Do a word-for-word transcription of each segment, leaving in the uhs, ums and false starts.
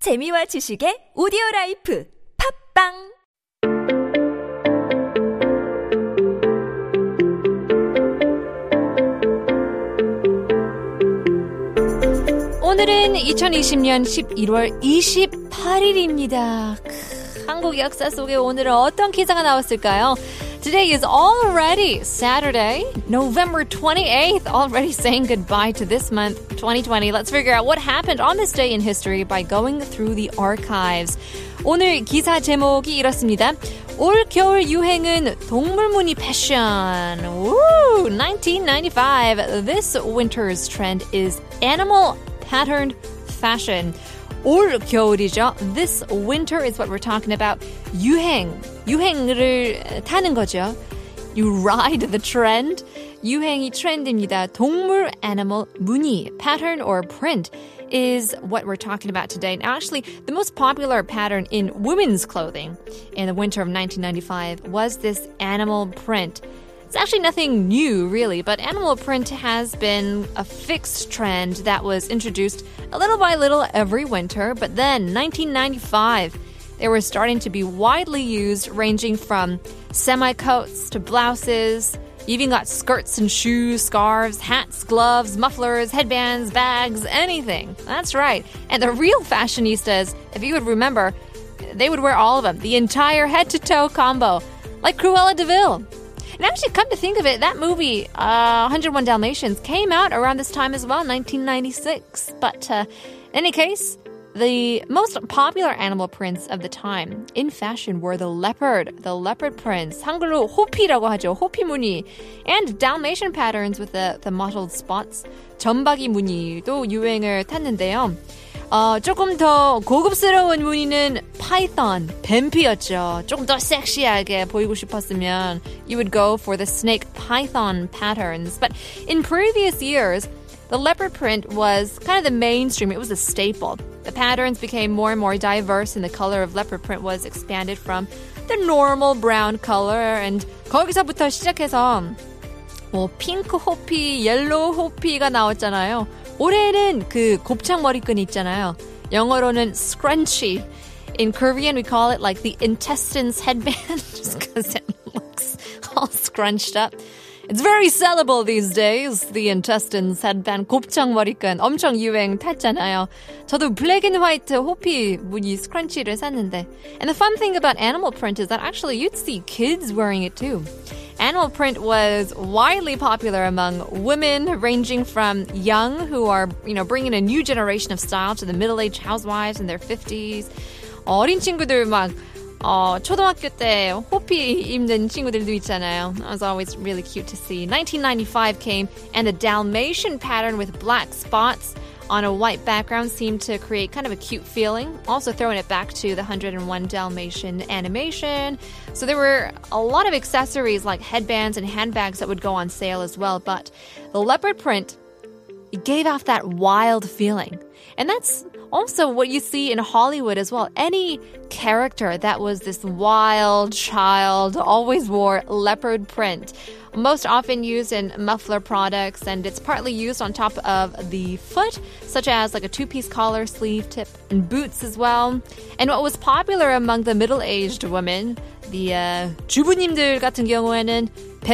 재미와 지식의 오디오라이프 팝빵 오늘은 이천이십년 십일월 이십팔일입니다. 한국 역사 속에 오늘은 어떤 기사가 나왔을까요? Today is already Saturday, November twenty-eighth, already saying goodbye to this month, twenty twenty. Let's figure out what happened on this day in history by going through the archives. 오늘 기사 제목이 이렇습니다. 올 겨울 유행은 동물무늬 패션. Woo! nineteen ninety-five. This winter's trend is animal patterned fashion. 올 겨울이죠. This winter is what we're talking about. 유행, 유행을 타는 거죠. You ride the trend. 유행이 트렌드입니다. 동물, animal, 무늬, pattern or print is what we're talking about today. Now, actually, the most popular pattern in women's clothing in the winter of nineteen ninety-five was this animal print. It's actually nothing new, really, but animal print has been a fixed trend that was introduced a little by little every winter. But then, nineteen ninety-five, they were starting to be widely used, ranging from semi-coats to blouses. You even got skirts and shoes, scarves, hats, gloves, mufflers, headbands, bags, anything. That's right. And the real fashionistas, if you would remember, they would wear all of them, the entire head-to-toe combo, like Cruella de Vil. And actually, come to think of it, that movie, uh, one hundred one Dalmatians, came out around this time as well, nineteen ninety-six. But uh, in any case, the most popular animal prints of the time in fashion were the leopard, the leopard prints, 한글로 호피라고 하죠, 호피 무늬, and Dalmatian patterns with the, the mottled spots, 점박이 무늬도 유행을 탔는데요. 어, 조금 더 고급스러운 무늬는 파이썬, 뱀피였죠. 조금 더 섹시하게 보이고 싶었으면 you would go for the snake python patterns. But in previous years, the leopard print was kind of the mainstream. It was a staple. The patterns became more and more diverse and the color of leopard print was expanded from the normal brown color. And 거기서부터 시작해서 뭐 핑크 호피, 옐로우 호피가 나왔잖아요. 올해는 그 곱창 머리끈 있잖아요. 영어로는 scrunchie. In Korean, we call it like the intestines headband just because it looks all scrunched up. It's very sellable these days. The intestines headband, 곱창 머리끈 엄청 유행 탔잖아요. 저도 블랙 앤 화이트 호피 무늬 scrunchie를 샀는데. And the fun thing about animal print is that actually you'd see kids wearing it too. Animal print was widely popular among women, ranging from young who are, you know, bringing a new generation of style to the middle-aged housewives in their fifties. 어린 친구들 막 어, 초등학교 때 호피 입는 친구들도 있잖아요. That was always really cute to see. nineteen ninety-five came, and the Dalmatian pattern with black spots on a white background seemed to create kind of a cute feeling, also throwing it back to the one hundred one Dalmatian animation. So there were a lot of accessories like headbands and handbags that would go on sale as well, but the leopard print, it gave off that wild feeling. And that's also what you see in Hollywood as well. Any character that was this wild child always wore leopard print. Most often used in muffler products, and it's partly used on top of the foot, such as like a two-piece collar, sleeve tip, and boots as well. And what was popular among the middle-aged women, the uh, 주부님들 같은 경우에는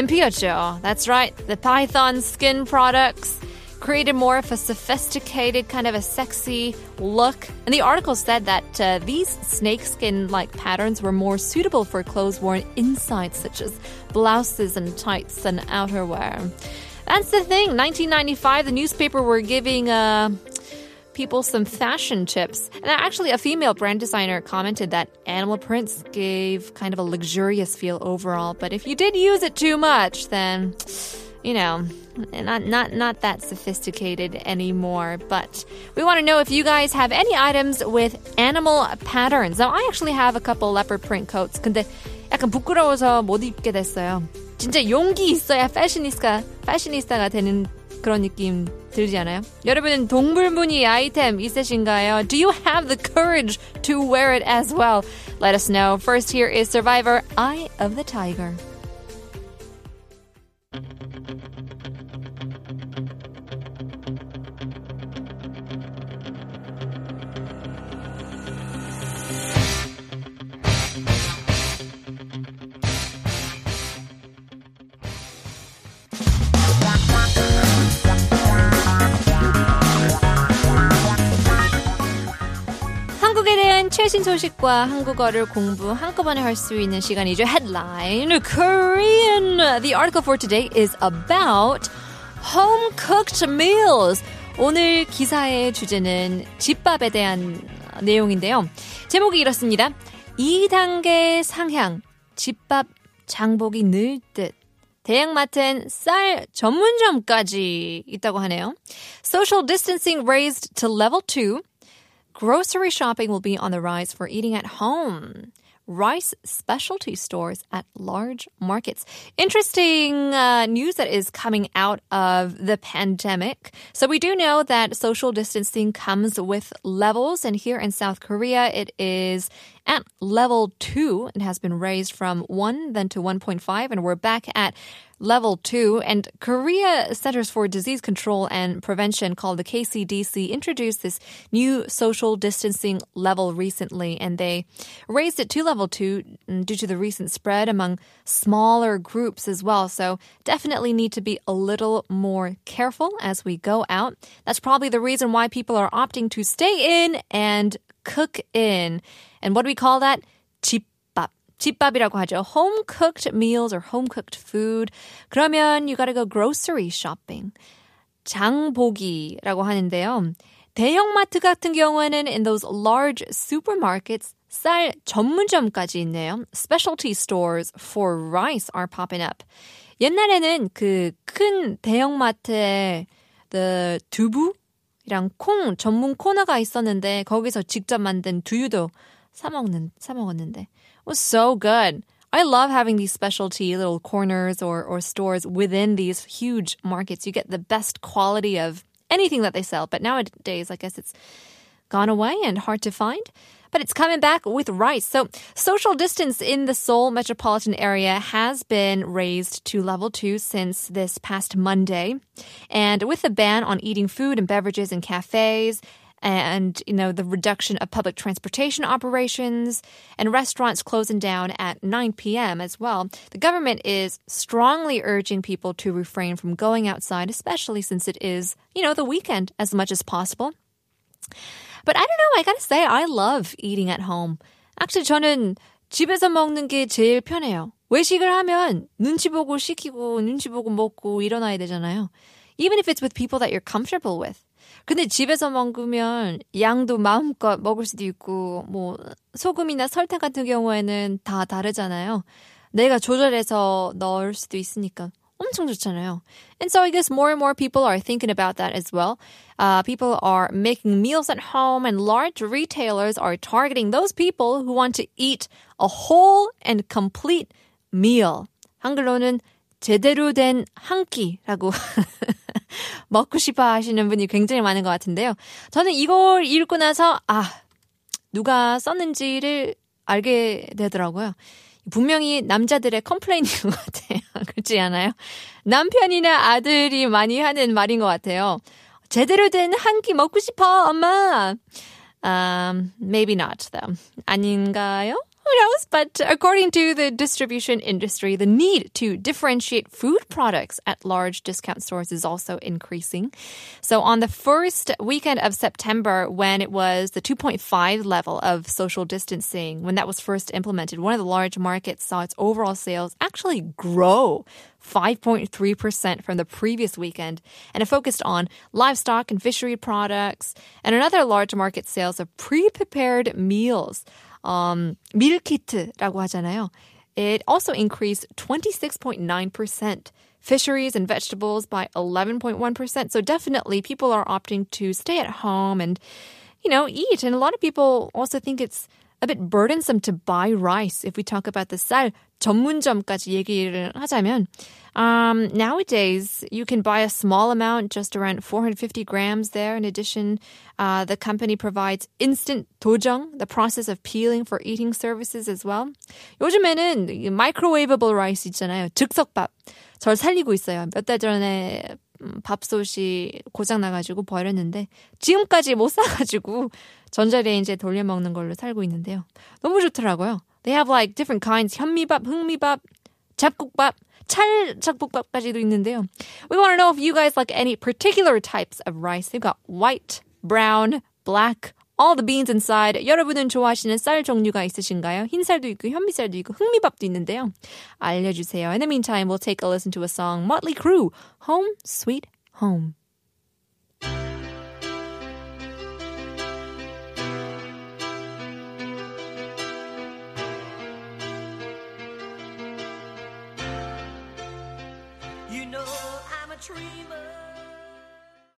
뱀피였죠. That's right, the python skin products created more of a sophisticated, kind of a sexy look. And the article said that uh, these snakeskin-like patterns were more suitable for clothes worn inside, such as blouses and tights and outerwear. That's the thing. nineteen ninety-five, the newspaper were giving uh, people some fashion tips. And actually, a female brand designer commented that animal prints gave kind of a luxurious feel overall. But if you did use it too much, then, you know, not not not that sophisticated anymore. But we want to know if you guys have any items with animal patterns. Now, I actually have a couple leopard print coats. 근데 약간 부끄러워서 못 입게 됐어요. 진짜 용기 있어야 패셔니스타, 패셔니스타가 되는 그런 느낌 들지 않아요? 여러분은 동물 무늬 아이템 있으신가요? Do you have the courage to wear it as well? Let us know. First, here is Survivor, Eye of the Tiger. 한국에 대한 최신 소식과 한국어를 공부 한꺼번에 할 수 있는 시간이죠. Headline Korean. The article for today is about home-cooked meals. 오늘 기사의 주제는 집밥에 대한 내용인데요. 제목이 이렇습니다. 이 단계 상향, 집밥 장보기 늘 듯. 대형마트엔 쌀 전문점까지 있다고 하네요. Social distancing raised to level two. Grocery shopping will be on the rise for eating at home. Rice specialty stores at large markets. Interesting uh, news that is coming out of the pandemic. So we do know that social distancing comes with levels, and here in South Korea, it is at level two. It has been raised from one then to one point five, and we're back at level two. And Korea Centers for Disease Control and Prevention, called the K C D C, introduced this new social distancing level recently, and they raised it to level two due to the recent spread among smaller groups as well. So definitely need to be a little more careful as we go out. That's probably the reason why people are opting to stay in and cook in. And what do we call that? 집밥. 집밥이라고 하죠. Home-cooked meals or home-cooked food. 그러면 you gotta go grocery shopping. 장보기라고 하는데요. 대형마트 같은 경우에는 in those large supermarkets, 쌀 전문점까지 있네요. Specialty stores for rice are popping up. 옛날에는 그 큰 대형마트에 the 두부랑 콩 전문 코너가 있었는데 거기서 직접 만든 두유도 사 먹는 사 먹었는데 it was so good. I love having these specialty little corners or or stores within these huge markets. You get the best quality of anything that they sell. But nowadays, I guess it's gone away and hard to find. But it's coming back with rice. So social distance in the Seoul metropolitan area has been raised to level two since this past Monday. And with the ban on eating food and beverages in cafes, and, you know, the reduction of public transportation operations and restaurants closing down at nine p.m. as well, the government is strongly urging people to refrain from going outside, especially since it is, you know, the weekend as much as possible. But I don't know, I gotta say, I love eating at home. Actually, 저는 집에서 먹는 게 제일 편해요. 외식을 하면 눈치 보고 시키고 눈치 보고 먹고 일어나야 되잖아요. Even if it's with people that you're comfortable with. 근데 집에서 먹으면 양도 마음껏 먹을 수도 있고 뭐 소금이나 설탕 같은 경우에는 다 다르잖아요. 내가 조절해서 넣을 수도 있으니까 엄청 좋잖아요. And so I guess more and more people are thinking about that as well. Uh, people are making meals at home, and large retailers are targeting those people who want to eat a whole and complete meal. 한글로는 제대로 된 한 끼라고 먹고 싶어 하시는 분이 굉장히 많은 것 같은데요. 저는 이걸 읽고 나서 아, 누가 썼는지를 알게 되더라고요. 분명히 남자들의 컴플레인인 것 같아요. 그렇지 않아요? 남편이나 아들이 많이 하는 말인 것 같아요. 제대로 된 한 끼 먹고 싶어, 엄마. Um, maybe not, though. 아닌가요? Who knows? But according to the distribution industry, the need to differentiate food products at large discount stores is also increasing. So on the first weekend of September, when it was the two point five level of social distancing, when that was first implemented, one of the large markets saw its overall sales actually grow five point three percent from the previous weekend. And it focused on livestock and fishery products. And another large market sales of pre-prepared meals. Um, 밀키트라고 하잖아요. It also increased twenty-six point nine percent. Fisheries and vegetables by eleven point one percent. So definitely people are opting to stay at home and, you know, eat. And a lot of people also think it's a bit burdensome to buy rice. If we talk about the 쌀 전문점까지 얘기를 하자면, um, nowadays you can buy a small amount, just around four hundred fifty grams there. In addition, uh, the company provides instant 도정, the process of peeling for eating services as well. 요즘에는 microwavable rice 있잖아요. 즉석밥. 저를 살리고 있어요. 몇 달 전에 밥솥이 고장나가지고 버렸는데 지금까지 못 사가지고 전자레인지에 돌려 먹는 걸로 살고 있는데요. 너무 좋더라고요. They have like different kinds. 현미밥, 흑미밥, 잡곡밥, 찰잡곡밥까지도 있는데요. We want to know if you guys like any particular types of rice. They've got white, brown, black, all the beans inside. 여러분은 좋아하시는 쌀 종류가 있으신가요? 흰쌀도 있고 현미쌀도 있고 흑미밥도 있는데요. 알려주세요. In the meantime, we'll take a listen to a song. Motley Crue, Home Sweet Home.